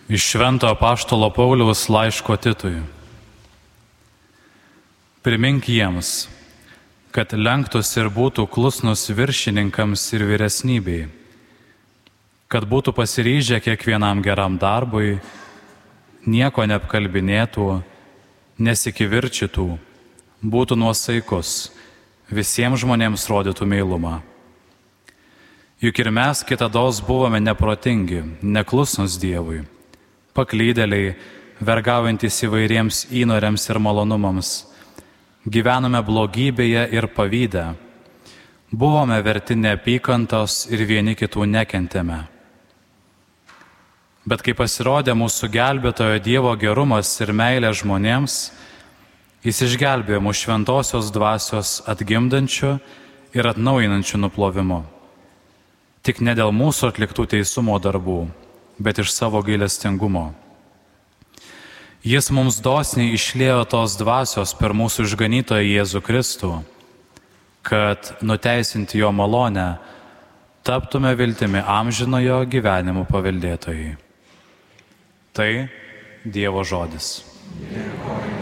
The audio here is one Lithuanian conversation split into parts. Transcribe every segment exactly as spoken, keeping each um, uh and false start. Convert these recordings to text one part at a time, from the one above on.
Iš Švento apaštalo Pauliaus laiško Titui. Primink jiems, kad lenktųsi ir būtų klusnus viršininkams ir vyresnybei, kad būtų pasiryžę kiekvienam geram darbui, nieko neapkalbinėtų, nesikivirčytų, būtų nuosaikus, visiems žmonėms rodytų meilumą. Juk ir mes kitados buvome neprotingi, neklusnus Dievui, paklydėliai, vergaujantys įvairiems įnoriams ir malonumams, gyvenome blogybėje ir pavydę, buvome verti neapykantos ir vieni kitų nekentėme. Bet kai pasirodė mūsų gelbėtojo Dievo gerumas ir meilė žmonėms, jis išgelbėjo mūsų šventosios dvasios atgimdančių ir atnaujinančių nuplovimu. Tik ne dėl mūsų atliktų teisumo darbų, bet iš savo gailestingumo. Jis mums dosniai išliejo tos dvasios per mūsų išganytoją Jėzų Kristų, kad nuteisinti jo malonę taptume viltimi amžinojo gyvenimo paveldėtojai. Tai Dievo žodis. Dėkojame.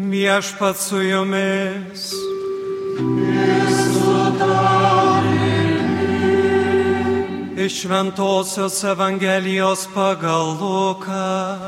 Viešpat su jumis. Iš Šventosios Evangelijos pagal Luką.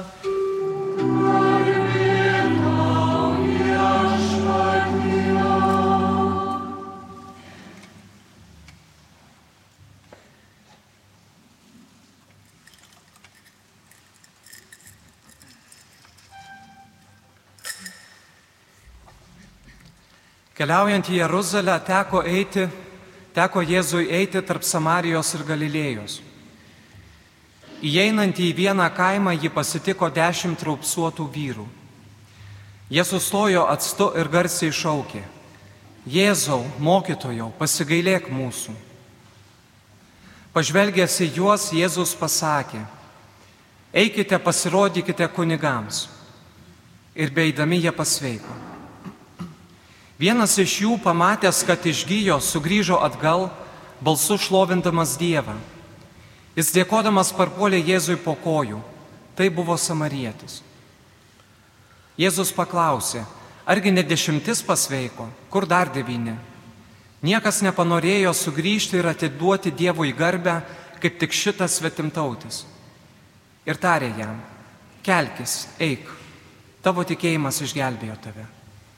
Keliaujant į Jeruzalę teko eiti, teko Jėzui eiti tarp Samarijos ir Galilėjos. Įeinant į vieną kaimą jį pasitiko dešimt raupsuotų vyrų. Jie sustojo atstu ir garsiai šaukė: Jėzau, mokytojau, pasigailėk mūsų. Pažvelgęs į juos, Jėzus pasakė: Eikite, pasirodykite kunigams. Ir beeidami jie pasveiko. Vienas iš jų, pamatęs, kad išgijo, sugrįžo atgal, balsu šlovindamas Dievą. Jis dėkodamas parpuolė Jėzui po kojų. Tai buvo samarietis. Jėzus paklausė: Argi ne dešimtis pasveiko, kur dar devyni? Niekas nepanorėjo sugrįžti ir atiduoti Dievui garbę, kaip tik šitas svetimtautis. Ir tarė jam: Kelkis, eik, tavo tikėjimas išgelbėjo tave.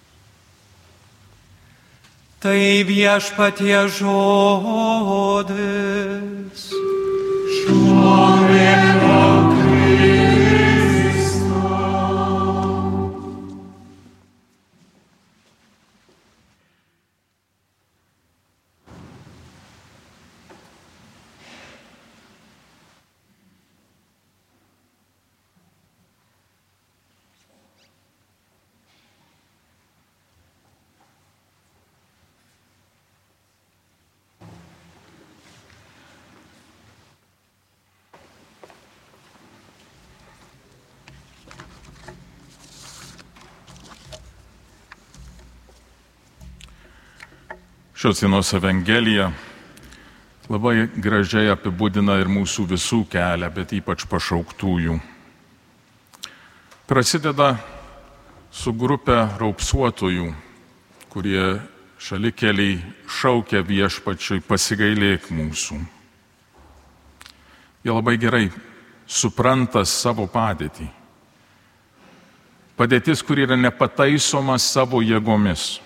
Tai viešpatie žodis. Šios dienos Evangelija labai gražiai apibūdina ir mūsų visų kelią, bet ypač pašauktųjų. Prasideda su grupė raupsuotojų, kurie šalikeliai šaukia viešpačiui: pasigailėk mūsų. Jie labai gerai supranta savo padėtį. Padėtis, kuri yra nepataisoma savo jėgomis.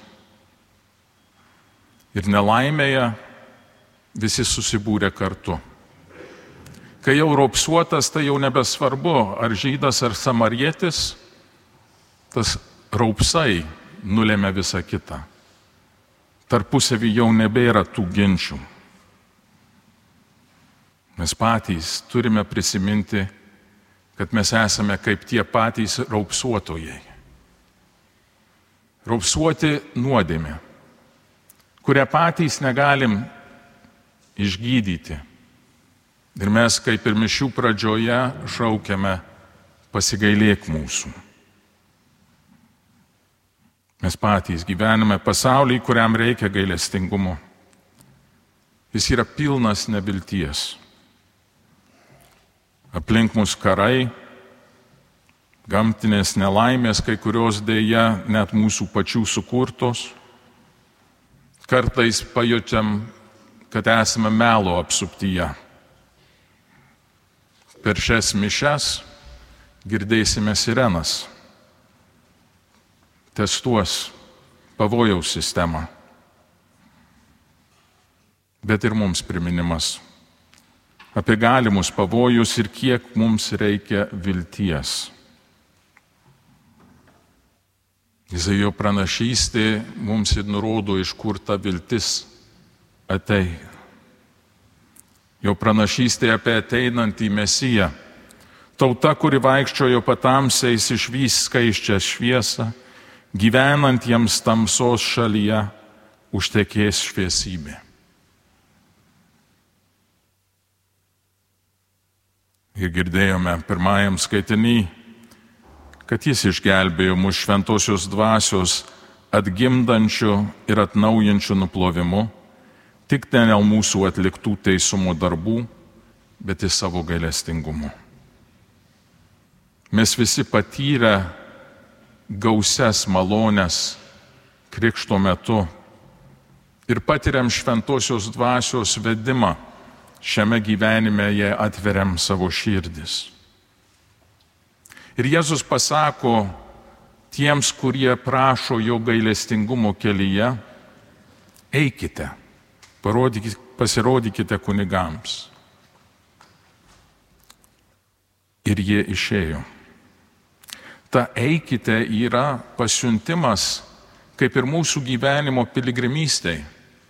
Ir nelaimėje visi susibūrė kartu. Kai jau raupsuotas, tai jau nebesvarbu, ar žydas, ar samarietis, tas raupsai nulėmė visą kitą. Tarpusavy jau nebėra tų ginčių. Mes patys turime prisiminti, kad mes esame kaip tie patys raupsuotojai. Raupsuoti nuodėmė, kurią patys negalim išgydyti. Ir mes, kaip ir mišių pradžioje, šaukiame: pasigailėk mūsų. Mes patys gyvename pasaulyje, kuriam reikia gailestingumo. Jis yra pilnas nevilties. Aplink mus karai, gamtinės nelaimės, kai kurios dėja net mūsų pačių sukurtos. Kartais pajutėm, kad esame melo apsuptyje. Per šias mišias girdėsime sirenas. Testuos pavojaus sistemą. Bet ir mums priminimas apie galimus pavojus ir kiek mums reikia vilties. Izaijo pranašystė mums ir nurodo, iš kur ta viltis ateina. Jo pranašystė apie ateinantį Mesiją. Tauta, kuri vaikščiojo patamsiais, išvys skaisčią šviesą, gyvenantiems tamsos šalyje užtekės šviesybė. Ir girdėjome pirmajam skaitiny, kad jis išgelbėjo mus šventosios dvasios atgimdančių ir atnaujančių nuplovimu, tik ne dėl mūsų atliktų teisumo darbų, bet ir savo gailestingumu. Mes visi patyrę gausias malonės krikšto metu ir patiriam šventosios dvasios vedimą, šiame gyvenime jai atveriam savo širdis. Ir Jėzus pasako tiems, kurie prašo jo gailestingumo kelyje, eikite, parodykite, pasirodykite kunigams. Ir jie išėjo. Ta eikite yra pasiuntimas, kaip ir mūsų gyvenimo piligrimystėj.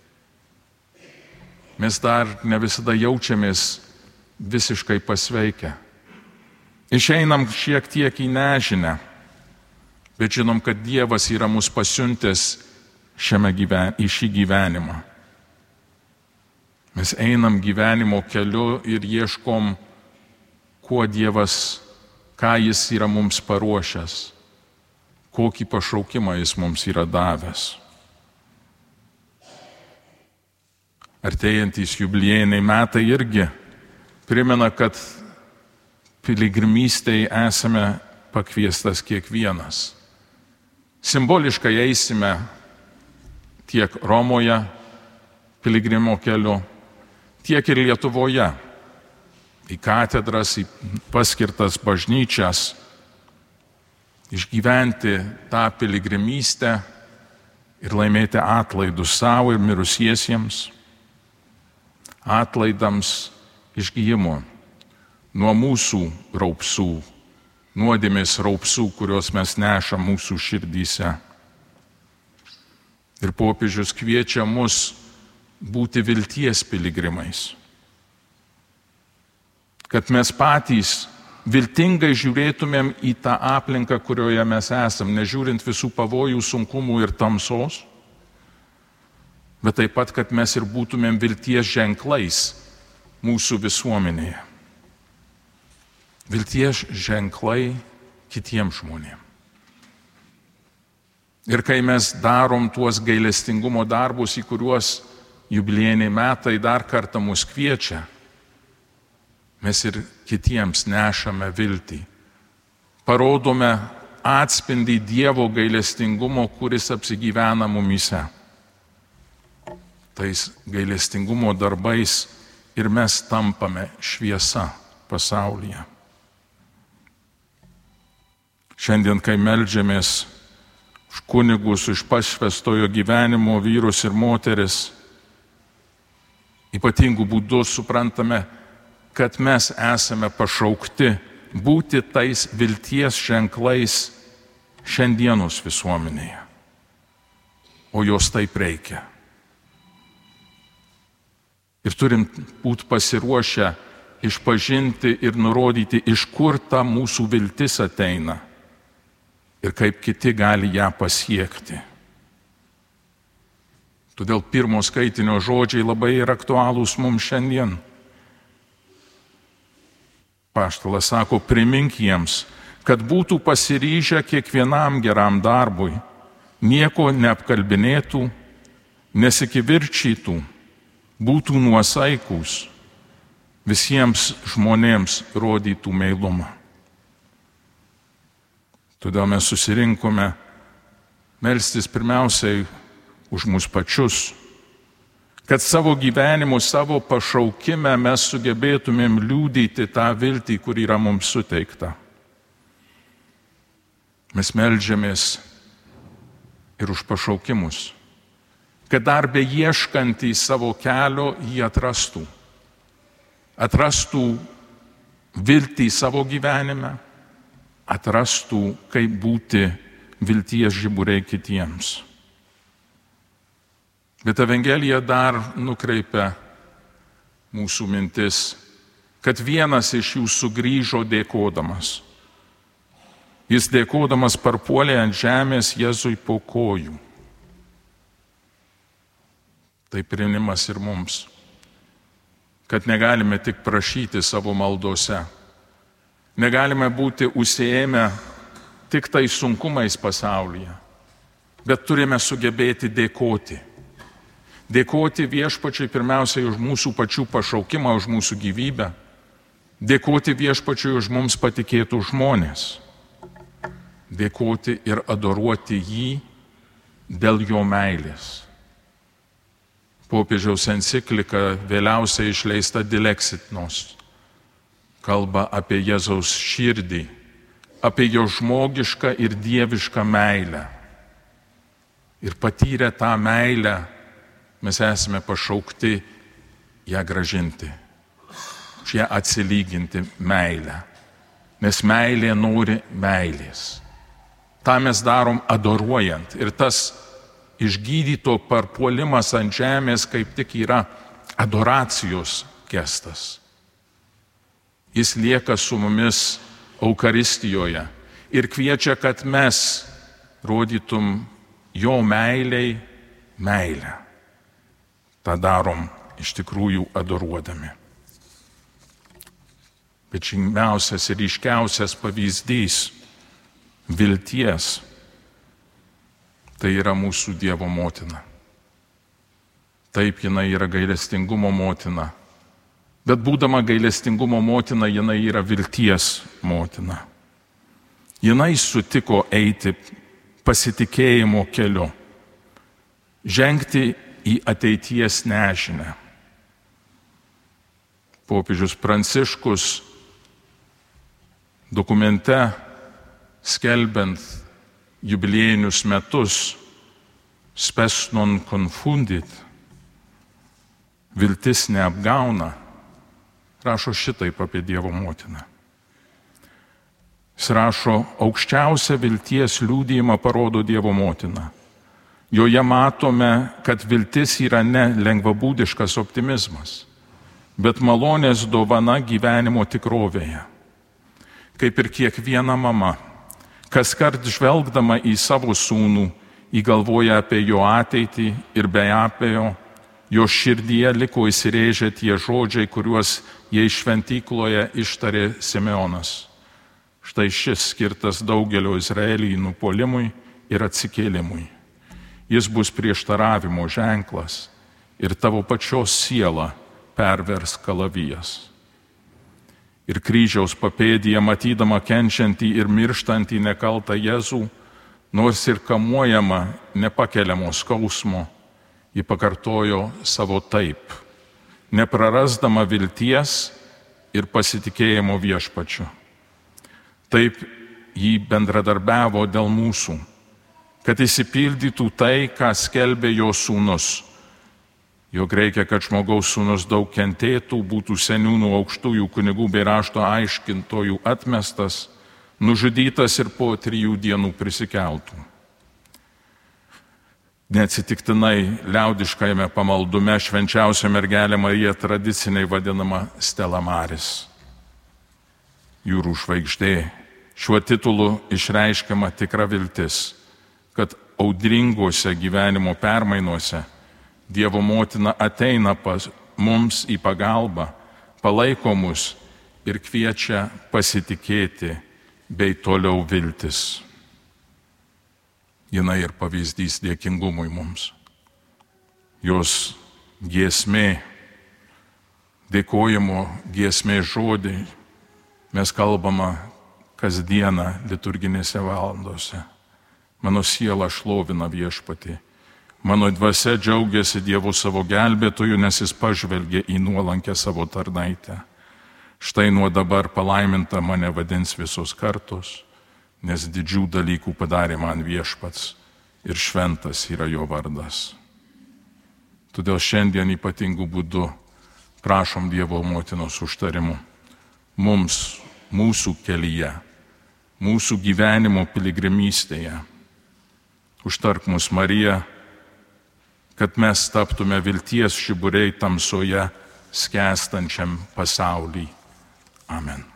Mes dar ne visada jaučiamės visiškai pasveikę. Išeinam šiek tiek į nežinę, bet žinom, kad Dievas yra mus pasiuntęs šiame gyven, į šį gyvenimą. Mes einam gyvenimo keliu ir ieškom, kuo Dievas, ką Jis yra mums paruošęs, kokį pašaukimą Jis mums yra davęs. Artėjantys jubiliejiniai metai irgi primena, kad piligrimystėje esame pakviestas kiekvienas. Simboliškai eisime tiek Romoje piligrimo keliu, tiek ir Lietuvoje, į katedras, į paskirtas bažnyčias, išgyventi tą piligrimystę ir laimėti atlaidus savo ir mirusiesiems, atlaidams išgijimo nuo mūsų raupsų, nuodėmės raupsų, kurios mes nešam mūsų širdyse. Ir popiežius kviečia mus būti vilties piligrimais. Kad mes patys viltingai žiūrėtumėm į tą aplinką, kurioje mes esam, nežiūrint visų pavojų, sunkumų ir tamsos, bet taip pat, kad mes ir būtumėm vilties ženklais mūsų visuomenėje. Vilties ženklai kitiems žmonėms. Ir kai mes darom tuos gailestingumo darbus, į kuriuos jubiliejiniai metai dar kartą mus kviečia, mes ir kitiems nešame viltį. Parodome atspindį Dievo gailestingumo, kuris apsigyvena mumyse. Tais gailestingumo darbais ir mes tampame šviesa pasaulyje. Šiandien, kai meldžiamės už kunigus, už pašvęstojo gyvenimo vyrus ir moteris, ypatingų būdų suprantame, kad mes esame pašaukti būti tais vilties ženklais šiandienos visuomenėje. O jos taip reikia. Ir turim būti pasiruošę išpažinti ir nurodyti, iš kur ta mūsų viltis ateina ir kaip kiti gali ją pasiekti. Todėl pirmo skaitinio žodžiai labai yra aktualūs mums šiandien. Apaštalas sako, primink jiems, kad būtų pasiryžę kiekvienam geram darbui, nieko neapkalbinėtų, nesikivirčytų, būtų nuosaikūs, visiems žmonėms rodytų meilumą. Todėl mes susirinkome melstis pirmiausiai už mus pačius, kad savo gyvenimu, savo pašaukime mes sugebėtumėm liudyti tą viltį, kur yra mums suteikta. Mes meldžiamės ir už pašaukimus, kad dar beieškantys savo kelio jį atrastų. Atrastų viltį savo gyvenime, atrastų, kaip būti vilties žiburiai kitiems. Bet Evangelija dar nukreipia mūsų mintis, kad vienas iš jų sugrįžo dėkodamas. Jis dėkodamas parpuolė ant žemės Jėzui po kojų. Tai priminimas ir mums, kad negalime tik prašyti savo maldose. Negalime būti užsiėmę tik tai sunkumais pasaulyje, bet turime sugebėti dėkoti. Dėkoti viešpačiui pirmiausiai už mūsų pačių pašaukimą, už mūsų gyvybę. Dėkoti viešpačiui už mums patikėtų žmonės. dėkoti ir adoruoti jį dėl jo meilės. Popiežiaus enciklika vėliausiai išleista Dilexit Nos kalba apie Jėzaus širdį, apie jo žmogišką ir dievišką meilę. Ir patyrę tą meilę mes esame pašaukti ją gražinti, už ją atsilyginti meilę. Nes meilė nori meilės. Ta mes darom adoruojant. Ir tas išgydyto parpuolimas ant žemės kaip tik yra adoracijos gestas. Jis lieka su mumis Eukaristijoje ir kviečia, kad mes rodytum jo meiliai meilę. Ta darom iš tikrųjų adoruodami. Bet žymiausias ir ryškiausias pavyzdys vilties tai yra mūsų Dievo motina. Taip, jinai yra gailestingumo motina, bet būdama gailestingumo motina, jinai yra vilties motina. Jinai sutiko eiti pasitikėjimo keliu, žengti į ateities nežinę. Popiežius Pranciškus dokumente skelbiant jubiliejinius metus spes non confundit, viltis neapgauna, rašo šitaip apie Dievo motiną. Jis rašo, aukščiausią vilties liudijimą parodo Dievo motina. Joje matome, kad viltis yra ne lengvabūdiškas optimizmas, bet malonės dovana gyvenimo tikrovėje. Kaip ir kiekviena mama, kas kart žvelgdama į savo sūnų, įgalvoja apie jo ateitį ir be abejo, jo širdyje liko įsirėžę tie žodžiai, kuriuos jai šventykloje ištarė Simeonas. Štai šis skirtas daugelio Izraelyje nupuolimui ir atsikėlimui. Jis bus prieštaravimo ženklas ir tavo pačios sielą pervers kalavijas. Ir kryžiaus papėdyje, matydama kenčiantį ir mirštantį nekaltą Jėzų, nors ir kamuojama nepakeliamo skausmo, ji pakartojo savo taip, neprarasdama vilties ir pasitikėjimo viešpačiu. Taip ji bendradarbiavo dėl mūsų, kad išsipildytų tai, ką skelbė jo sūnus. Jog reikia, kad žmogaus sūnus daug kentėtų, būtų seniūnų, aukštųjų kunigų bei rašto aiškintojų atmestas, nužudytas ir po trijų dienų prisikeltų. Neatsitiktinai liaudiškajame pamaldume švenčiausia mergelė Marija tradiciniai vadinama Stella Maris, jūrų žvaigždė. Šiuo titulu išreiškiama tikra viltis, kad audringose gyvenimo permainuose Dievo motina ateina pas mums į pagalbą, palaiko mus ir kviečia pasitikėti bei toliau viltis. Jinai ir pavyzdys dėkingumui mums. Jos giesmė, dėkojimo giesmė žodį mes kalbama kasdieną liturginėse valandose. Mano siela šlovina viešpatį. Mano dvasia džiaugiasi Dievu savo gelbėtoju, nes jis pažvelgė į nuolankę savo tarnaitę. Štai nuo dabar palaiminta mane vadins visos kartos, nes didžių dalykų padarė man viešpats ir šventas yra jo vardas. Todėl šiandien ypatingų būdų prašom Dievo motinos užtarimų mums, mūsų kelyje, mūsų gyvenimo piligrimystėje. Užtark mus, Marija, kad mes taptume vilties žiburiai tamsoje skęstančiam pasauliui. Amen.